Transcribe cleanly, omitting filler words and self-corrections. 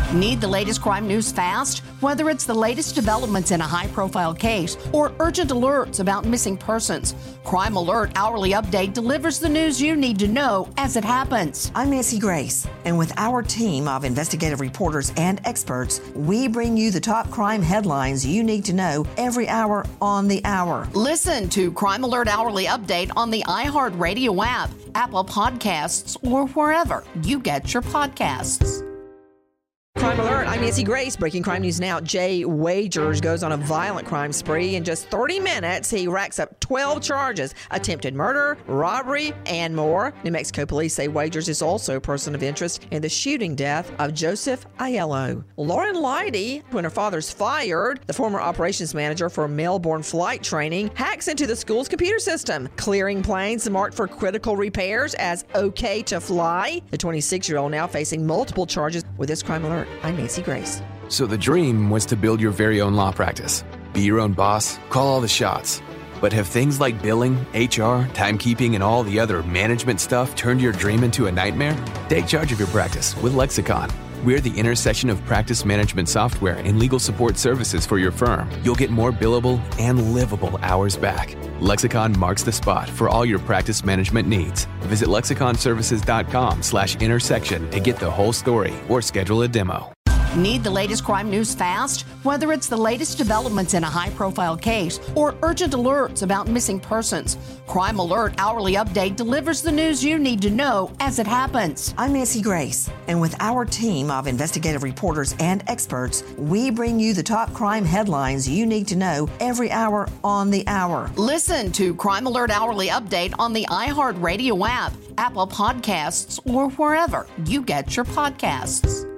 Need the latest crime news fast? Whether it's the latest developments in a high-profile case or urgent alerts about missing persons, Crime Alert Hourly Update delivers the news you need to know as it happens. I'm Nancy Grace, and with our team of investigative reporters and experts, we bring you the top crime headlines you need to know every hour on the hour. Listen to Crime Alert Hourly Update on the iHeartRadio app, Apple Podcasts, or wherever you get your podcasts. Crime Alert, I'm Nancy Grace. Breaking crime news now. Jay Wagers goes on a violent crime spree. In just 30 minutes, he racks up 12 charges, attempted murder, robbery, and more. New Mexico police say Wagers is also a person of interest in the shooting death of Joseph Aiello. Lauren Leidy, when her father's fired, the former operations manager for Melbourne flight training, hacks into the school's computer system, clearing planes marked for critical repairs as okay to fly. The 26-year-old now facing multiple charges with this Crime Alert. I'm Nancy Grace. So the dream was to build your very own law practice. Be your own boss, call all the shots. But have things like billing, HR, timekeeping, and all the other management stuff turned your dream into a nightmare? Take charge of your practice with Lexicon. We're the intersection of practice management software and legal support services for your firm. You'll get more billable and livable hours back. Lexicon marks the spot for all your practice management needs. Visit lexiconservices.com/intersection to get the whole story or schedule a demo. Need the latest crime news fast? Whether it's the latest developments in a high-profile case or urgent alerts about missing persons, Crime Alert Hourly Update delivers the news you need to know as it happens. I'm Nancy Grace, and with our team of investigative reporters and experts, we bring you the top crime headlines you need to know every hour on the hour. Listen to Crime Alert Hourly Update on the iHeartRadio app, Apple Podcasts, or wherever you get your podcasts.